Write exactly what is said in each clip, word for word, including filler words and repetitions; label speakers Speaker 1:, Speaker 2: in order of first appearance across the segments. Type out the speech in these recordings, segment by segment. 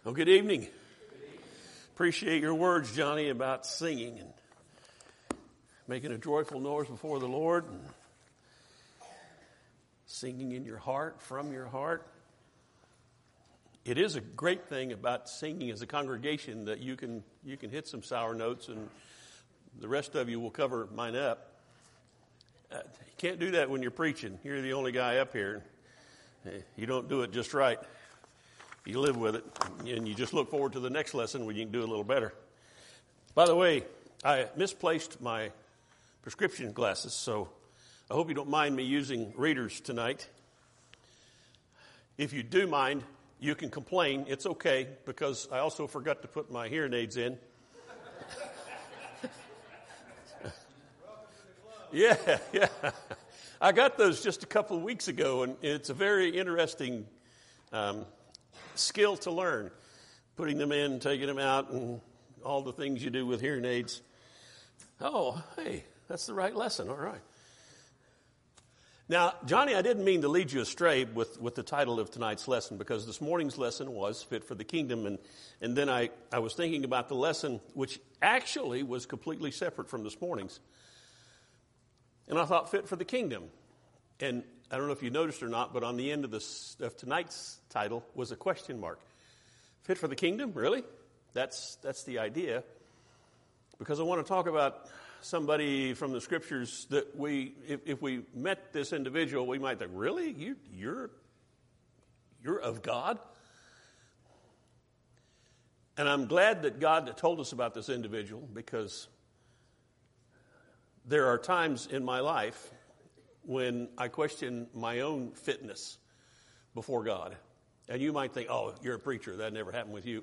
Speaker 1: Well, good evening. Appreciate your words, Johnny, about singing and making a joyful noise before the Lord and singing in your heart, from your heart. It is a great thing about singing as a congregation that you can you can hit some sour notes and the rest of you will cover mine up. Uh, you can't do that when you're preaching. You're the only guy up here. You don't do it just right. You live with it, and you just look forward to the next lesson where you can do a little better. By the way, I misplaced my prescription glasses, so I hope you don't mind me using readers tonight. If you do mind, you can complain. It's okay, because I also forgot to put my hearing aids in. yeah, yeah. I got those just a couple of weeks ago, and it's a very interesting um skill to learn, putting them in, taking them out, and all the things you do with hearing aids. Oh, hey, that's the right lesson. All right. Now, Johnny, I didn't mean to lead you astray with, with the title of tonight's lesson, because this morning's lesson was Fit for the Kingdom, and, and then I, I was thinking about the lesson, which actually was completely separate from this morning's. And I thought, Fit for the Kingdom. And I don't know if you noticed or not, but on the end of this of tonight's title was a question mark. Fit for the kingdom? Really? That's that's the idea. Because I want to talk about somebody from the scriptures that we, if, if we met this individual, we might think, really? You you're you're of God? And I'm glad that God told us about this individual, because there are times in my life when I question my own fitness before God. And you might think, oh, you're a preacher. That never happened with you.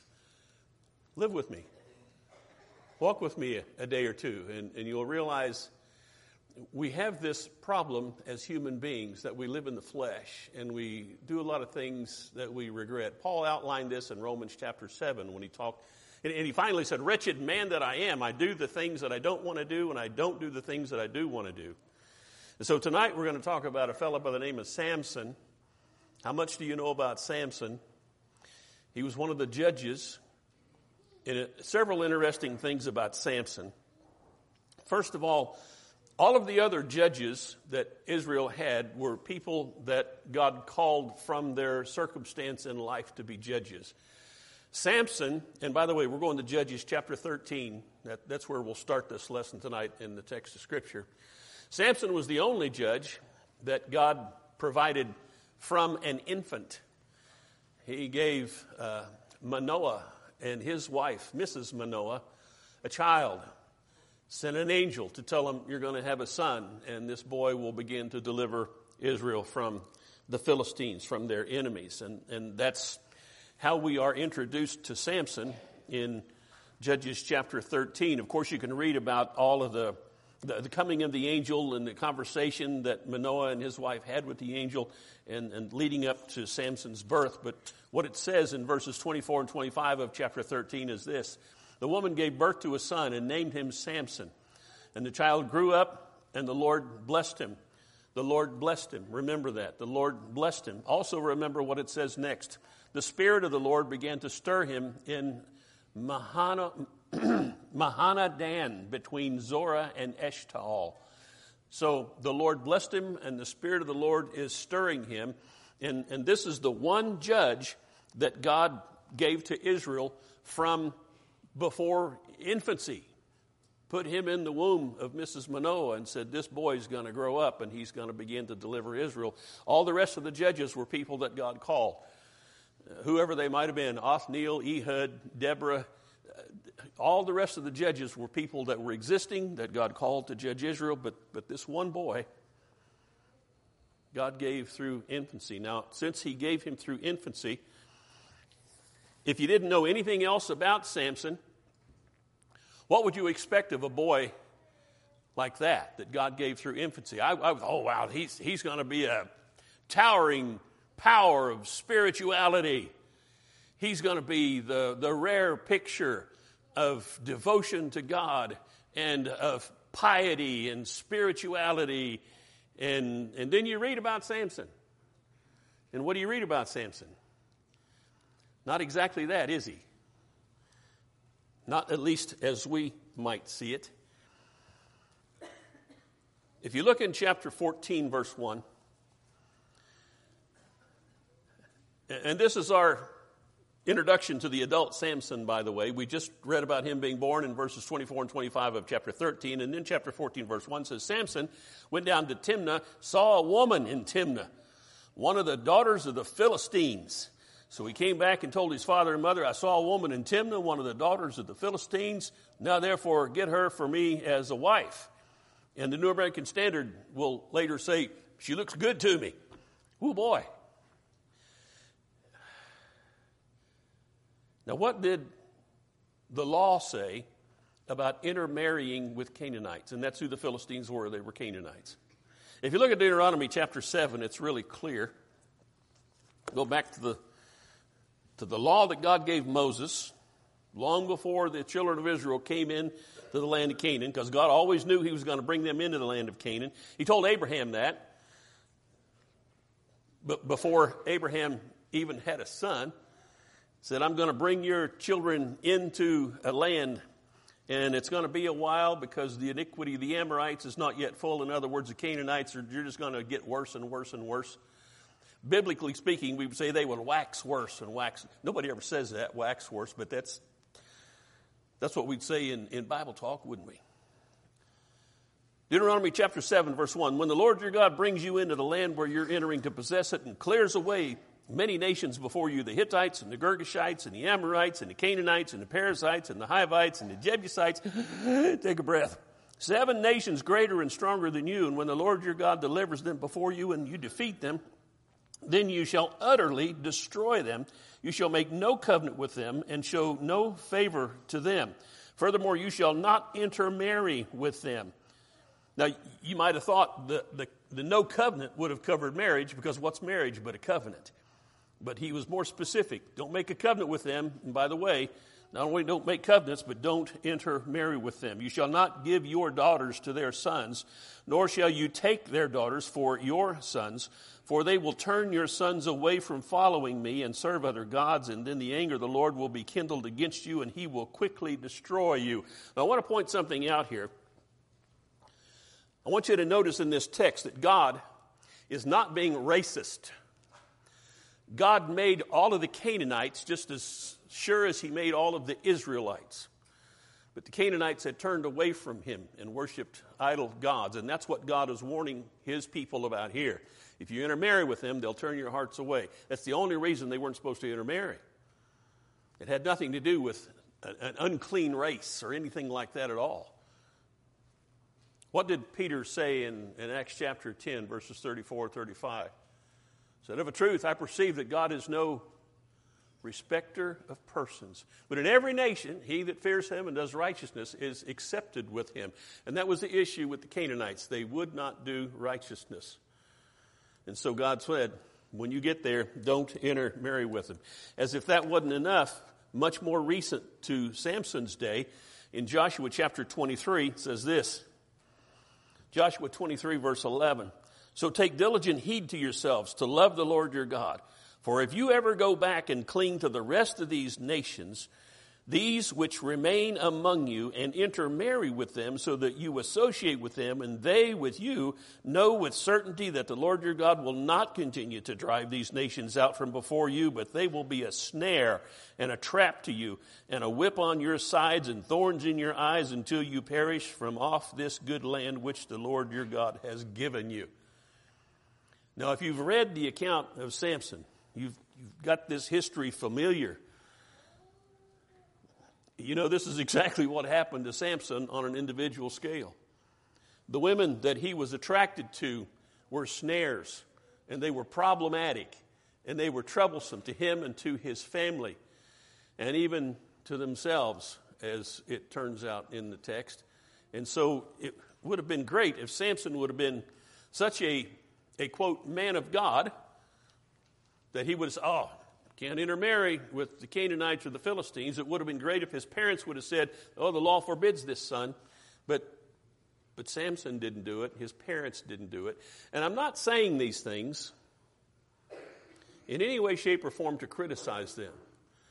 Speaker 1: Live with me. Walk with me a, a day or two, and, and you'll realize we have this problem as human beings, that we live in the flesh, and we do a lot of things that we regret. Paul outlined this in Romans chapter seven when he talked, and, and he finally said, wretched man that I am, I do the things that I don't want to do, and I don't do the things that I do want to do. And so tonight we're going to talk about a fellow by the name of Samson. How much do you know about Samson? He was one of the judges. And it, several interesting things about Samson. First of all, all of the other judges that Israel had were people that God called from their circumstance in life to be judges. Samson, and by the way, we're going to Judges chapter thirteen. That, that's where we'll start this lesson tonight in the text of Scripture. Samson was the only judge that God provided from an infant. He gave uh, Manoah and his wife, Missus Manoah, a child. Sent an angel to tell him, you're going to have a son, and this boy will begin to deliver Israel from the Philistines, from their enemies. And, and that's how we are introduced to Samson in Judges chapter thirteen. Of course, you can read about all of the The, the coming of the angel and the conversation that Manoah and his wife had with the angel and, and leading up to Samson's birth. But what it says in verses twenty-four and twenty-five of chapter thirteen is this. The woman gave birth to a son and named him Samson. And the child grew up, and the Lord blessed him. The Lord blessed him. Remember that. The Lord blessed him. Also remember what it says next. The Spirit of the Lord began to stir him in Mahana, Mahanadan, between Zorah and Eshtaol. So the Lord blessed him, and the Spirit of the Lord is stirring him. And, and this is the one judge that God gave to Israel from before infancy. Put him in the womb of Missus Manoah and said, this boy's going to grow up and he's going to begin to deliver Israel. All the rest of the judges were people that God called. Whoever they might have been, Othniel, Ehud, Deborah, all the rest of the judges were people that were existing, that God called to judge Israel, but, but this one boy, God gave through infancy. Now, since he gave him through infancy, if you didn't know anything else about Samson, what would you expect of a boy like that, that God gave through infancy? I, I oh, wow, he's, he's going to be a towering power of spirituality. He's going to be the, the rare picture of devotion to God and of piety and spirituality. And, and then you read about Samson. And what do you read about Samson? Not exactly that, is he? Not at least as we might see it. If you look in chapter fourteen, verse one, and this is our introduction to the adult Samson, by the way. We just read about him being born in verses twenty-four and twenty-five of chapter thirteen. And then chapter fourteen, verse one says, Samson went down to Timnah, saw a woman in Timnah, one of the daughters of the Philistines. So he came back and told his father and mother, I saw a woman in Timnah, one of the daughters of the Philistines. Now therefore get her for me as a wife. And the New American Standard will later say, she looks good to me. Oh boy. Now, what did the law say about intermarrying with Canaanites? And that's who the Philistines were. They were Canaanites. If you look at Deuteronomy chapter seven, it's really clear. Go back to the, to the law that God gave Moses long before the children of Israel came in to the land of Canaan, because God always knew he was going to bring them into the land of Canaan. He told Abraham that. But before Abraham even had a son, said, I'm going to bring your children into a land, and it's going to be a while because the iniquity of the Amorites is not yet full. In other words, the Canaanites are you're just going to get worse and worse and worse. Biblically speaking, we would say they would wax worse and wax. Nobody ever says that, wax worse, but that's that's what we'd say in, in Bible talk, wouldn't we? Deuteronomy chapter seven, verse one, when the Lord your God brings you into the land where you're entering to possess it and clears away many nations before you, the Hittites and the Girgashites and the Amorites and the Canaanites and the Perizzites and the Hivites and the Jebusites. Take a breath. Seven nations greater and stronger than you. And when the Lord your God delivers them before you and you defeat them, then you shall utterly destroy them. You shall make no covenant with them and show no favor to them. Furthermore, you shall not intermarry with them. Now, you might have thought the, the, the no covenant would have covered marriage, because what's marriage but a covenant? But he was more specific. Don't make a covenant with them. And by the way, not only don't make covenants, but don't intermarry with them. You shall not give your daughters to their sons, nor shall you take their daughters for your sons, for they will turn your sons away from following me and serve other gods, and then the anger of the Lord will be kindled against you, and he will quickly destroy you. Now, I want to point something out here. I want you to notice in this text that God is not being racist. God made all of the Canaanites just as sure as he made all of the Israelites. But the Canaanites had turned away from him and worshipped idol gods. And that's what God is warning his people about here. If you intermarry with them, they'll turn your hearts away. That's the only reason they weren't supposed to intermarry. It had nothing to do with an unclean race or anything like that at all. What did Peter say in, in Acts chapter ten, verses thirty-four, thirty-five? He said, of a truth, I perceive that God is no respecter of persons. But in every nation, he that fears him and does righteousness is accepted with him. And that was the issue with the Canaanites. They would not do righteousness. And so God said, when you get there, don't intermarry with them. As if that wasn't enough, much more recent to Samson's day, in Joshua chapter twenty-three, it says this. Joshua twenty-three, verse eleven. So take diligent heed to yourselves to love the Lord your God. For if you ever go back and cling to the rest of these nations, these which remain among you, and intermarry with them so that you associate with them and they with you, know with certainty that the Lord your God will not continue to drive these nations out from before you, but they will be a snare and a trap to you and a whip on your sides and thorns in your eyes until you perish from off this good land which the Lord your God has given you. Now, if you've read the account of Samson, you've, you've got this history familiar. You know, this is exactly what happened to Samson on an individual scale. The women that he was attracted to were snares, and they were problematic, and they were troublesome to him and to his family, and even to themselves, as it turns out in the text. And so it would have been great if Samson would have been such a a, quote, man of God, that he would have said, oh, can't intermarry with the Canaanites or the Philistines. It would have been great if his parents would have said, oh, the law forbids this, son. But, but Samson didn't do it. His parents didn't do it. And I'm not saying these things in any way, shape, or form to criticize them.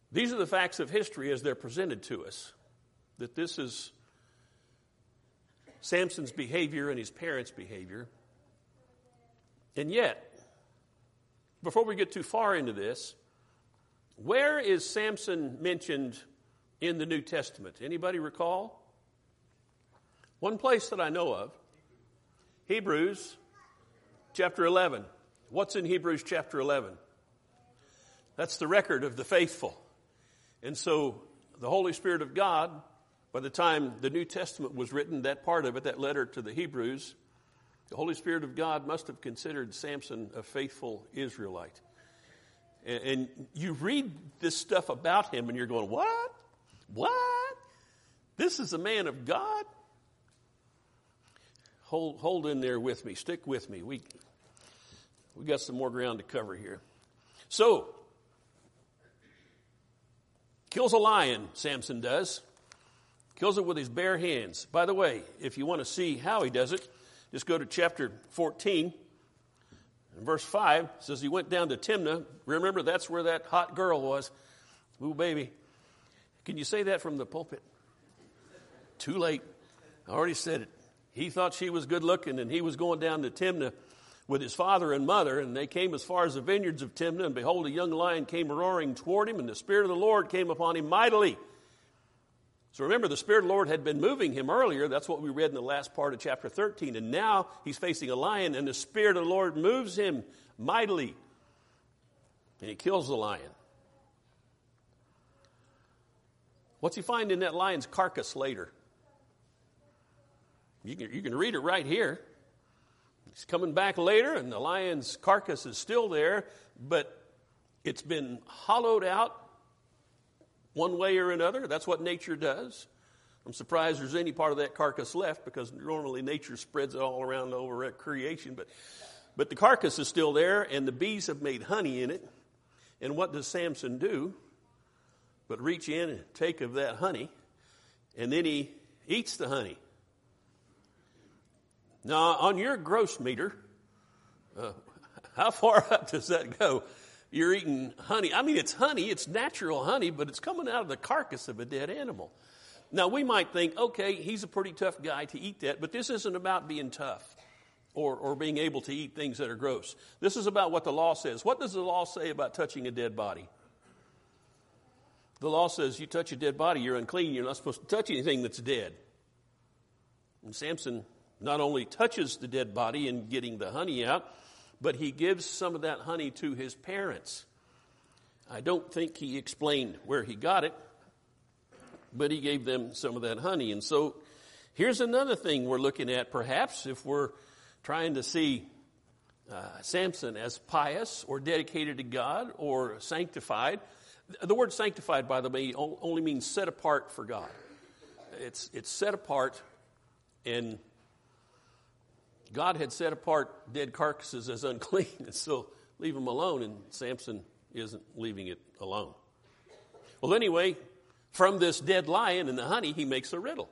Speaker 1: These are the facts of history as they're presented to us. That this is Samson's behavior and his parents' behavior. And yet, before we get too far into this, where is Samson mentioned in the New Testament? Anybody recall? One place that I know of, Hebrews chapter eleven. What's in Hebrews chapter eleven? That's the record of the faithful. And so the Holy Spirit of God, by the time the New Testament was written, that part of it, that letter to the Hebrews, the Holy Spirit of God must have considered Samson a faithful Israelite. And, and you read this stuff about him and you're going, what? What? This is a man of God? Hold, hold in there with me. Stick with me. We, we got some more ground to cover here. So, kills a lion, Samson does. Kills it with his bare hands. By the way, if you want to see how he does it, just go to chapter fourteen. Verse five says he went down to Timnah. Remember, that's where that hot girl was. Ooh, baby. Can you say that from the pulpit? Too late. I already said it. He thought she was good looking, and he was going down to Timnah with his father and mother, and they came as far as the vineyards of Timnah, and behold, a young lion came roaring toward him, and the Spirit of the Lord came upon him mightily. So remember, the Spirit of the Lord had been moving him earlier. That's what we read in the last part of chapter thirteen. And now he's facing a lion, and the Spirit of the Lord moves him mightily. And he kills the lion. What's he find in that lion's carcass later? You can, you can read it right here. He's coming back later, and the lion's carcass is still there, but it's been hollowed out one way or another. That's what nature does. I'm surprised there's any part of that carcass left, because normally nature spreads it all around over at creation. But, but the carcass is still there, and the bees have made honey in it. And what does Samson do but reach in and take of that honey, and then he eats the honey. Now, on your gross meter, uh, how far up does that go? You're eating honey. I mean, it's honey. It's natural honey, but it's coming out of the carcass of a dead animal. Now, we might think, okay, he's a pretty tough guy to eat that, but this isn't about being tough or, or being able to eat things that are gross. This is about what the law says. What does the law say about touching a dead body? The law says you touch a dead body, you're unclean. You're not supposed to touch anything that's dead. And Samson not only touches the dead body in getting the honey out, but he gives some of that honey to his parents. I don't think he explained where he got it, but he gave them some of that honey. And so here's another thing we're looking at, perhaps, if we're trying to see uh, Samson as pious or dedicated to God or sanctified. The word sanctified, by the way, only means set apart for God. It's, it's set apart, and God had set apart dead carcasses as unclean, and so leave them alone, and Samson isn't leaving it alone. Well, anyway, from this dead lion and the honey, he makes a riddle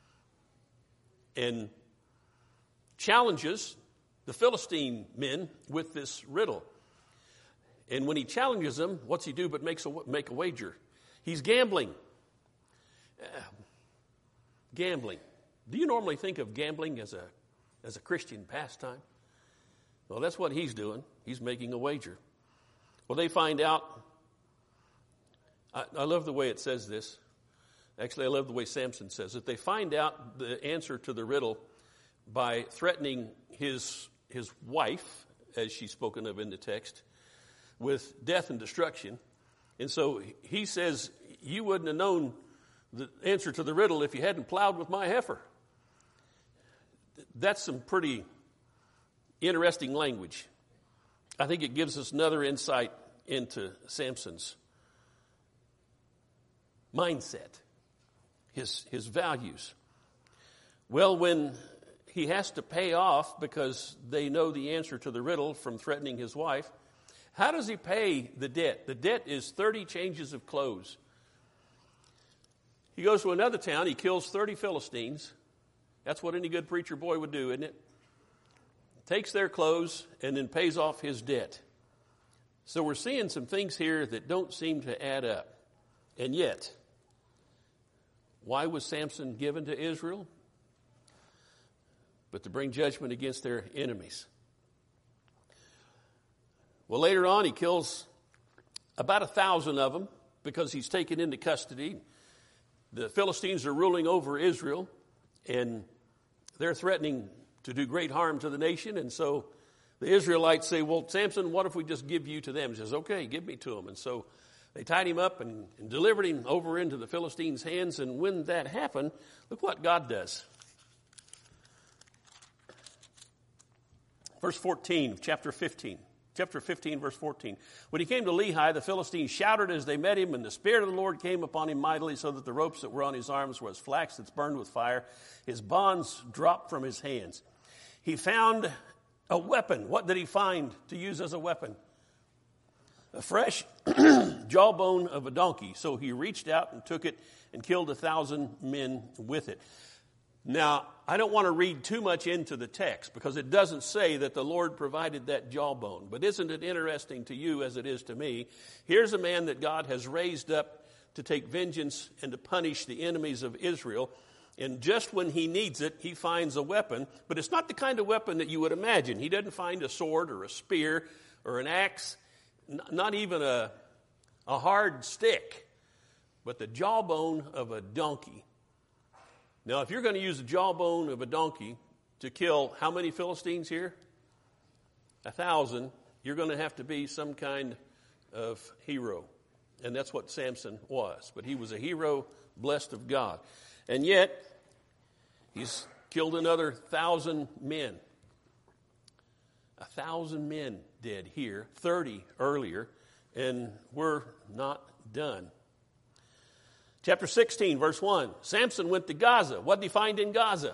Speaker 1: and challenges the Philistine men with this riddle. And when he challenges them, what's he do but makes a, make a wager? He's gambling. Uh, gambling. Do you normally think of gambling as a as a Christian pastime? Well, that's what he's doing. He's making a wager. Well, they find out. I, I love the way it says this. Actually, I love the way Samson says it. They find out the answer to the riddle by threatening his his wife, as she's spoken of in the text, with death and destruction. And so he says, you wouldn't have known the answer to the riddle if you hadn't plowed with my heifer. That's some pretty interesting language. I think it gives us another insight into Samson's mindset, his, his values. Well, when he has to pay off because they know the answer to the riddle from threatening his wife, how does he pay the debt? The debt is thirty changes of clothes. He goes to another town. He kills thirty Philistines. That's what any good preacher boy would do, isn't it? Takes their clothes and then pays off his debt. So we're seeing some things here that don't seem to add up. And yet, why was Samson given to Israel? But to bring judgment against their enemies. Well, later on, he kills about a thousand of them because he's taken into custody. The Philistines are ruling over Israel, and they're threatening to do great harm to the nation. And so the Israelites say, well, Samson, what if we just give you to them? He says, okay, give me to them. And so they tied him up and, and delivered him over into the Philistines' hands. And when that happened, look what God does. Verse fourteen of chapter fifteen. Chapter fifteen, verse fourteen. When he came to Lehi, the Philistines shouted as they met him, and the Spirit of the Lord came upon him mightily, so that the ropes that were on his arms were as flax that's burned with fire. His bonds dropped from his hands. He found a weapon. What did he find to use as a weapon? A fresh jawbone of a donkey. So he reached out and took it and killed a thousand men with it. Now, I don't want to read too much into the text because it doesn't say that the Lord provided that jawbone. But isn't it interesting to you as it is to me? Here's a man that God has raised up to take vengeance and to punish the enemies of Israel. And just when he needs it, he finds a weapon. But it's not the kind of weapon that you would imagine. He doesn't find a sword or a spear or an axe, n- not even a, a hard stick, but the jawbone of a donkey. Now, if you're going to use the jawbone of a donkey to kill how many Philistines here? A thousand. You're going to have to be some kind of hero. And that's what Samson was. But he was a hero blessed of God. And yet, he's killed another thousand men. A thousand men dead here, thirty earlier, and we're not done. Chapter sixteen, verse one. Samson went to Gaza. What did he find in Gaza?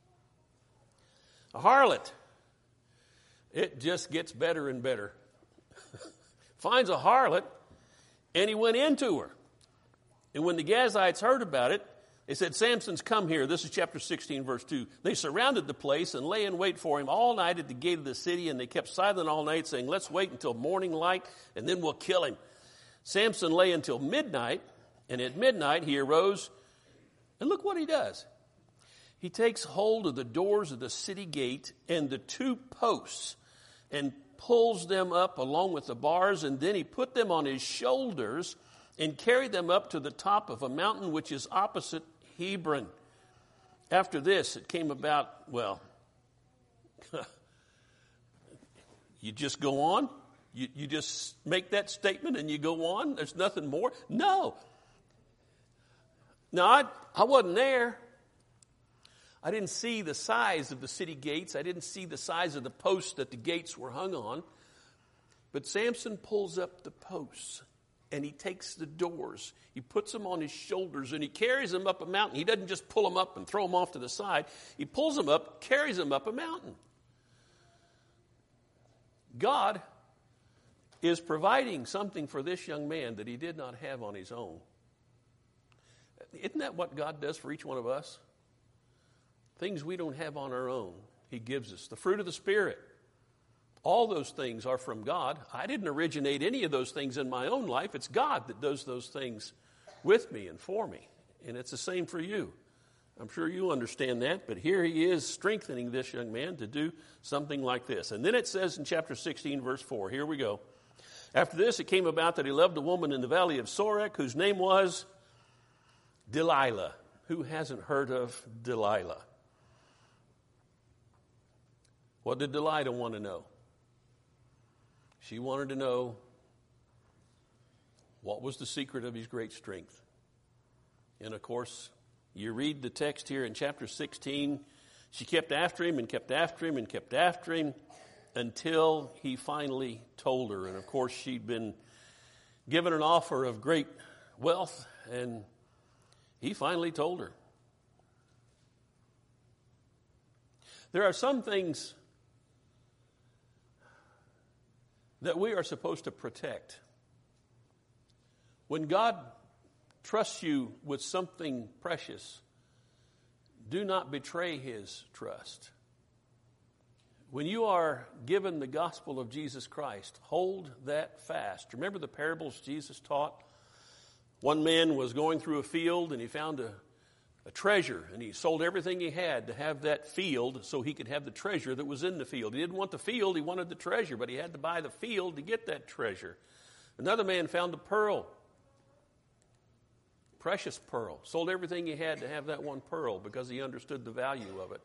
Speaker 1: A harlot. It just gets better and better. Finds a harlot, and he went into her. And when the Gazites heard about it, they said, Samson's come here. This is chapter sixteen, verse two. They surrounded the place and lay in wait for him all night at the gate of the city, and they kept silent all night, saying, let's wait until morning light, and then we'll kill him. Samson lay until midnight. And at midnight he arose, and look what he does. He takes hold of the doors of the city gate and the two posts and pulls them up along with the bars, and then he put them on his shoulders and carried them up to the top of a mountain which is opposite Hebron. After this, it came about, well, you just go on? You, you just make that statement and you go on? There's nothing more? No. Now, I, I wasn't there. I didn't see the size of the city gates. I didn't see the size of the posts that the gates were hung on. But Samson pulls up the posts, and he takes the doors. He puts them on his shoulders, and he carries them up a mountain. He doesn't just pull them up and throw them off to the side. He pulls them up, carries them up a mountain. God is providing something for this young man that he did not have on his own. Isn't that what God does for each one of us? Things we don't have on our own, he gives us. The fruit of the Spirit. All those things are from God. I didn't originate any of those things in my own life. It's God that does those things with me and for me. And it's the same for you. I'm sure you understand that. But here he is strengthening this young man to do something like this. And then it says in chapter sixteen, verse four. Here we go. After this, it came about that he loved a woman in the valley of Sorek, whose name was Delilah. Who hasn't heard of Delilah? What did Delilah want to know? She wanted to know what was the secret of his great strength. And of course, you read the text here in chapter sixteen. She kept after him and kept after him and kept after him until he finally told her. And of course, she'd been given an offer of great wealth, and he finally told her. There are some things that we are supposed to protect. When God trusts you with something precious, do not betray his trust. When you are given the gospel of Jesus Christ, hold that fast. Remember the parables Jesus taught? One man was going through a field and he found a, a treasure, and he sold everything he had to have that field so he could have the treasure that was in the field. He didn't want the field, he wanted the treasure, but he had to buy the field to get that treasure. Another man found a pearl, precious pearl, sold everything he had to have that one pearl because he understood the value of it.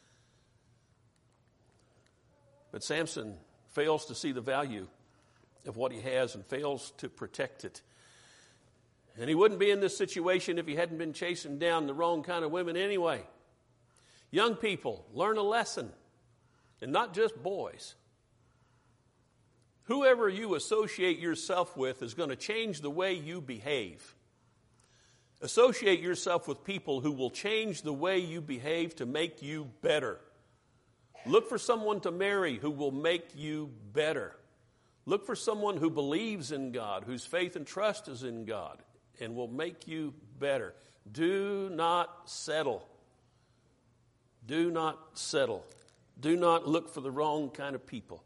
Speaker 1: But Samson fails to see the value of what he has and fails to protect it. And he wouldn't be in this situation if he hadn't been chasing down the wrong kind of women anyway. Young people, learn a lesson, and not just boys. Whoever you associate yourself with is going to change the way you behave. Associate yourself with people who will change the way you behave to make you better. Look for someone to marry who will make you better. Look for someone who believes in God, whose faith and trust is in God, and will make you better. Do not settle. Do not settle. Do not look for the wrong kind of people.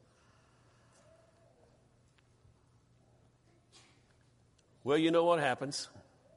Speaker 1: Well, you know what happens.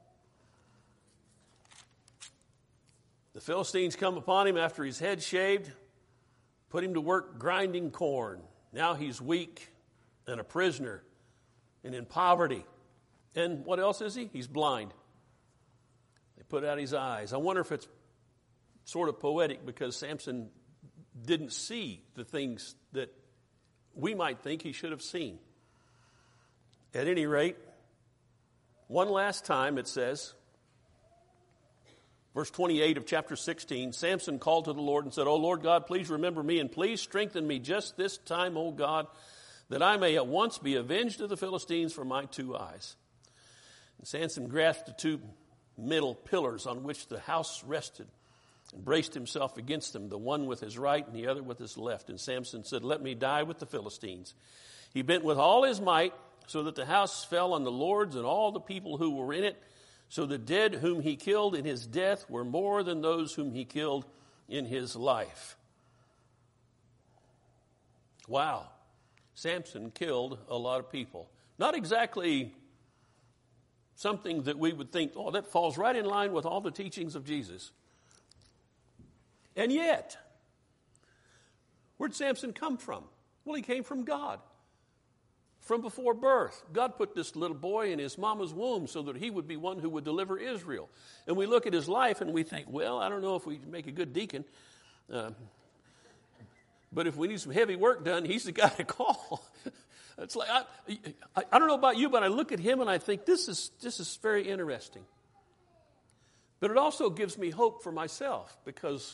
Speaker 1: The Philistines come upon him after his head shaved, put him to work grinding corn. Now he's weak and a prisoner and in poverty. And what else is he? He's blind. They put out his eyes. I wonder if it's sort of poetic because Samson didn't see the things that we might think he should have seen. At any rate, one last time it says, verse twenty-eight of chapter sixteen, Samson called to the Lord and said, "O Lord God, please remember me and please strengthen me just this time, O God, that I may at once be avenged of the Philistines for my two eyes." And Samson grasped the two middle pillars on which the house rested and braced himself against them, the one with his right and the other with his left. And Samson said, "Let me die with the Philistines." He bent with all his might so that the house fell on the lords and all the people who were in it. So the dead whom he killed in his death were more than those whom he killed in his life. Wow. Samson killed a lot of people. Not exactly something that we would think, oh, that falls right in line with all the teachings of Jesus. And yet, where'd Samson come from? Well, he came from God. From before birth, God put this little boy in his mama's womb so that he would be one who would deliver Israel. And we look at his life and we think, well, I don't know if we make a good deacon. Uh, but if we need some heavy work done, he's the guy to call. It's like, I, I, I don't know about you, but I look at him and I think this is, this is very interesting. But it also gives me hope for myself because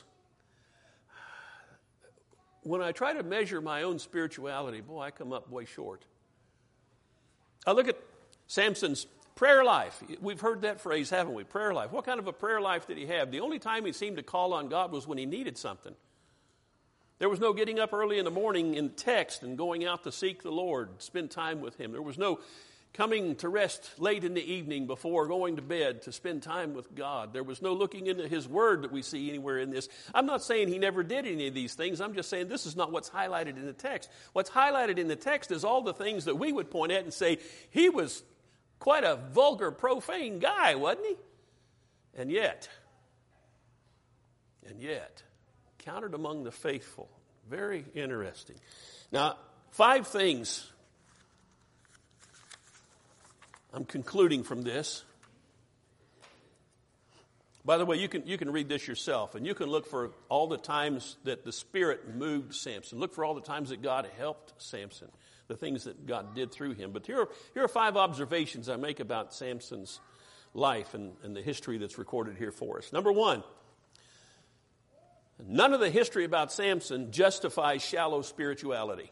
Speaker 1: when I try to measure my own spirituality, boy, I come up way short. I look at Samson's prayer life. We've heard that phrase, haven't we? Prayer life. What kind of a prayer life did he have? The only time he seemed to call on God was when he needed something. There was no getting up early in the morning in text and going out to seek the Lord, spend time with him. There was no coming to rest late in the evening before going to bed to spend time with God. There was no looking into his word that we see anywhere in this. I'm not saying he never did any of these things. I'm just saying this is not what's highlighted in the text. What's highlighted in the text is all the things that we would point at and say, he was quite a vulgar, profane guy, wasn't he? And yet, and yet, counted among the faithful. Very interesting. Now, five things I'm concluding from this. By the way, you can you can read this yourself, and you can look for all the times that the Spirit moved Samson. Look for all the times that God helped Samson, the things that God did through him. But here are, here are five observations I make about Samson's life and, and the history that's recorded here for us. Number one, none of the history about Samson justifies shallow spirituality.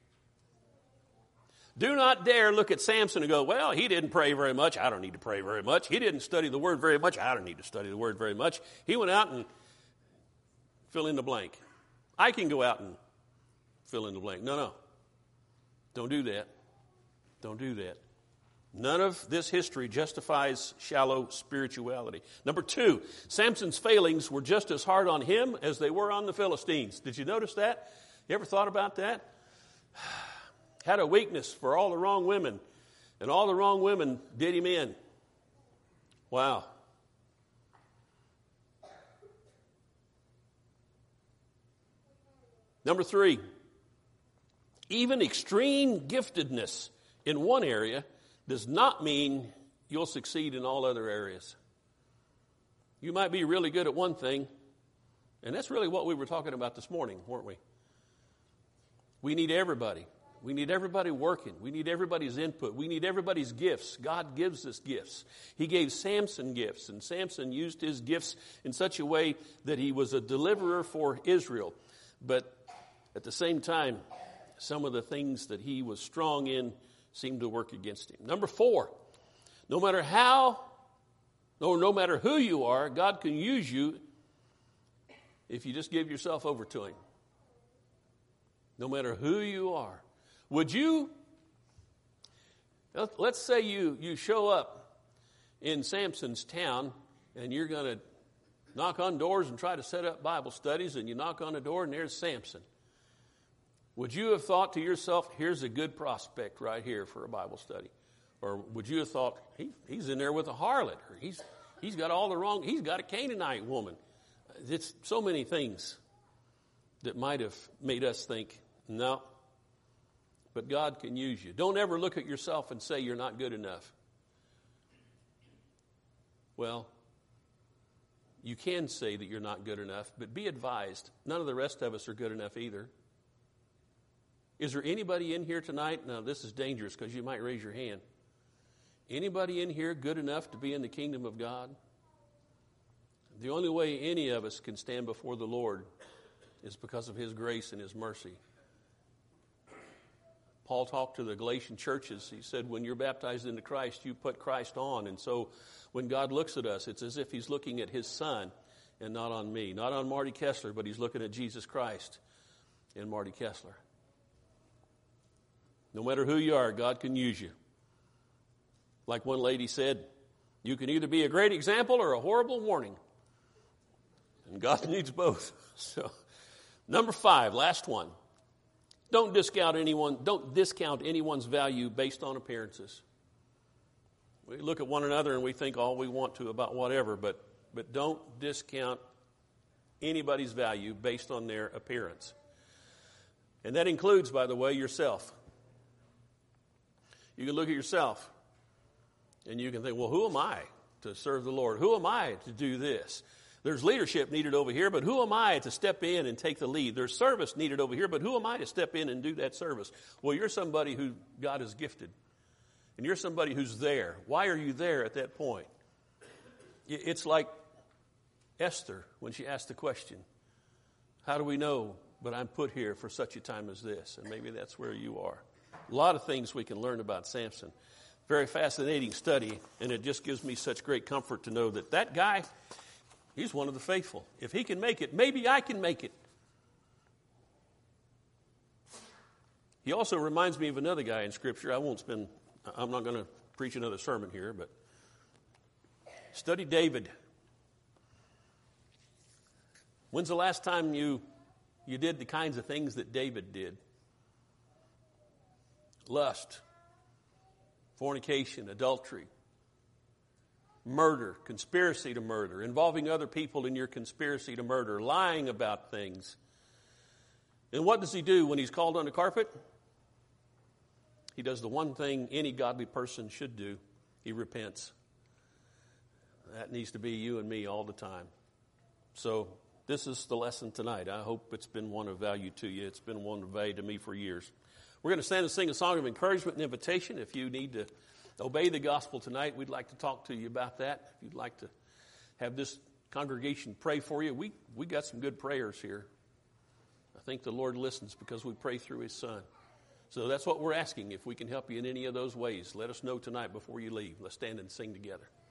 Speaker 1: Do not dare look at Samson and go, well, he didn't pray very much. I don't need to pray very much. He didn't study the Word very much. I don't need to study the Word very much. He went out and fill in the blank. I can go out and fill in the blank. No, no. Don't do that. Don't do that. None of this history justifies shallow spirituality. Number two, Samson's failings were just as hard on him as they were on the Philistines. Did you notice that? You ever thought about that? Had a weakness for all the wrong women, and all the wrong women did him in. Wow. Number three, even extreme giftedness in one area does not mean you'll succeed in all other areas. You might be really good at one thing, and that's really what we were talking about this morning, weren't we? We need everybody. We need everybody working. We need everybody's input. We need everybody's gifts. God gives us gifts. He gave Samson gifts, and Samson used his gifts in such a way that he was a deliverer for Israel. But at the same time, some of the things that he was strong in seemed to work against him. Number four, no matter how, no, no matter who you are, God can use you if you just give yourself over to him. No matter who you are. Would you, let's say you, you show up in Samson's town and you're going to knock on doors and try to set up Bible studies, and you knock on a door and there's Samson. Would you have thought to yourself, here's a good prospect right here for a Bible study? Or would you have thought, he, he's in there with a harlot, or he's, he's got all the wrong, he's got a Canaanite woman. It's so many things that might have made us think, no, but God can use you. Don't ever look at yourself and say you're not good enough. Well, you can say that you're not good enough, but be advised, none of the rest of us are good enough either. Is there anybody in here tonight? Now, this is dangerous because you might raise your hand. Anybody in here good enough to be in the kingdom of God? The only way any of us can stand before the Lord is because of his grace and his mercy. Paul talked to the Galatian churches. He said, when you're baptized into Christ, you put Christ on. And so when God looks at us, it's as if he's looking at his son and not on me. Not on Marty Kessler, but he's looking at Jesus Christ and Marty Kessler. No matter who you are, God can use you. Like one lady said, you can either be a great example or a horrible warning. And God needs both. So, number five, last one. Don't discount anyone, don't discount anyone's value based on appearances. We look at one another and we think all we want to about whatever, but, but don't discount anybody's value based on their appearance. And that includes, by the way, yourself. You can look at yourself and you can think, well, who am I to serve the Lord? Who am I to do this? There's leadership needed over here, but who am I to step in and take the lead? There's service needed over here, but who am I to step in and do that service? Well, you're somebody who God has gifted, and you're somebody who's there. Why are you there at that point? It's like Esther when she asked the question, how do we know, but I'm put here for such a time as this? And maybe that's where you are. A lot of things we can learn about Samson. Very fascinating study, and it just gives me such great comfort to know that that guy, he's one of the faithful. If he can make it, maybe I can make it. He also reminds me of another guy in Scripture. I won't spend, I'm not going to preach another sermon here, but study David. When's the last time you, you did the kinds of things that David did? Lust, fornication, adultery, murder, conspiracy to murder, involving other people in your conspiracy to murder, lying about things. And what does he do when he's called on the carpet? He does the one thing any godly person should do. He repents. That needs to be you and me all the time. So this is the lesson tonight. I hope it's been one of value to you. It's been one of value to me for years. We're going to stand and sing a song of encouragement and invitation. If you need to obey the gospel tonight, we'd like to talk to you about that. If you'd like to have this congregation pray for you, we we got some good prayers here. I think the Lord listens because we pray through his Son. So that's what we're asking. If we can help you in any of those ways, let us know tonight before you leave. Let's stand and sing together.